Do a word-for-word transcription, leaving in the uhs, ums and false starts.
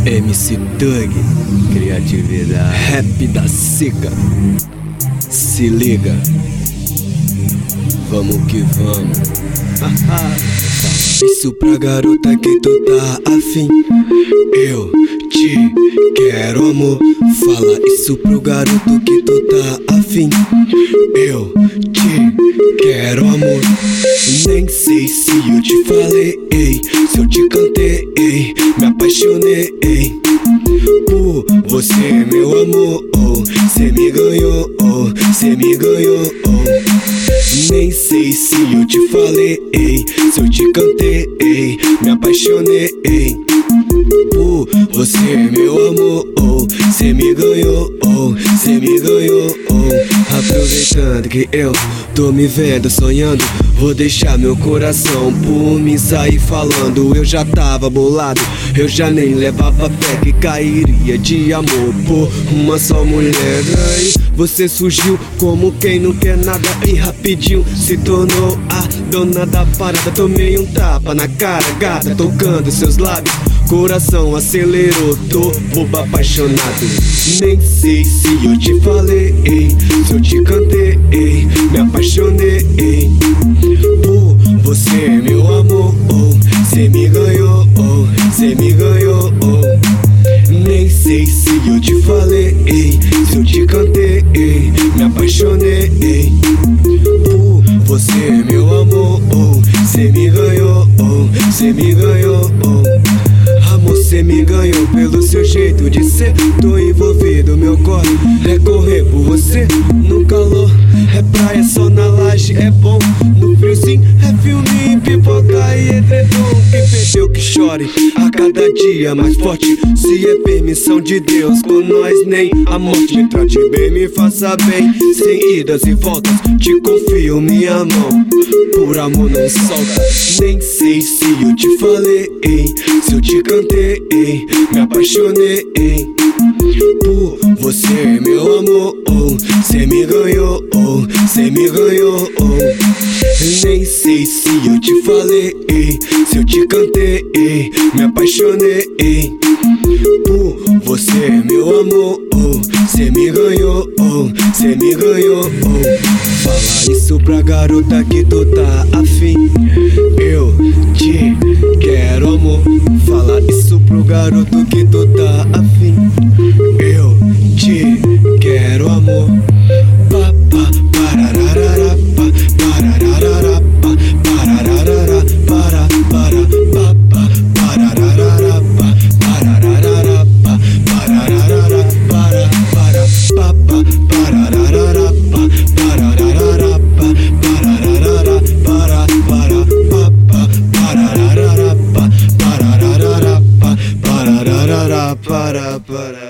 M C Thug, criatividade, rap da Sica. Se liga, vamos que vamos. Isso pra garota que tu tá afim. Eu te quero, amor. Fala isso pro garoto que tu tá afim. Eu te quero, amor. Nem sei se eu te falei, se eu te cantei, me apaixonei por você, meu amor. Cê me ganhou, cê me ganhou. Nem sei se eu te falei, se eu te cantei, me apaixonei por você, meu amor. Cê me ganhou, cê me ganhou. Aproveitando que eu tô me vendo sonhando, vou deixar meu coração por mim sair falando. Eu já tava bolado, eu já nem levava fé que cairia de amor por uma só mulher. Aí você surgiu como quem não quer nada e rapidinho se tornou a dona da parada. Tomei um tapa na cara, gata, tocando seus lábios. Coração acelerou, tô bobo apaixonado. Nem sei se eu te falei, se eu te cantei, me apaixonei por você, meu amor. Cê me ganhou, cê me ganhou. Nem sei se eu te falei, se eu te cantei, me apaixonei por você, meu amor. Cê me ganhou, cê me ganhou. Amor, cê me ganhou pelo seu jeito de ser. Tô envolvido, meu corre é correr por você. No calor é praia, só na laje é bom. No friozinho é filme, pipoca e edredom. Quem perdeu que chore a cada dia mais forte. Se é permissão de Deus, com nós nem a morte. Me trate bem, me faça bem, sem idas e voltas. Te confio minha mão, por amor não solta. Nem sei se eu te falei, se eu te cantei, me apaixonei por você, meu amor. Cê me ganhou, cê me ganhou. Nem sei se eu te falei, se eu te cantei, me apaixonei por você, meu amor. Cê me ganhou, cê me ganhou. Fala isso pra garota que tu tá afim. Eu te quero, amor. Fala isso pro garoto que tu tá afim. Eu te quero, amor. Pa, pa, parararara, pa, parararara, pa, parararara, para, para, pa, pa, parararara, pa, parararara, pa, parararara, para, para, pa, pa, parararara, pa, parararara, pa, parararara, para, para, pa, pa, parararara, pa, parararara, pa, parararara, para, para.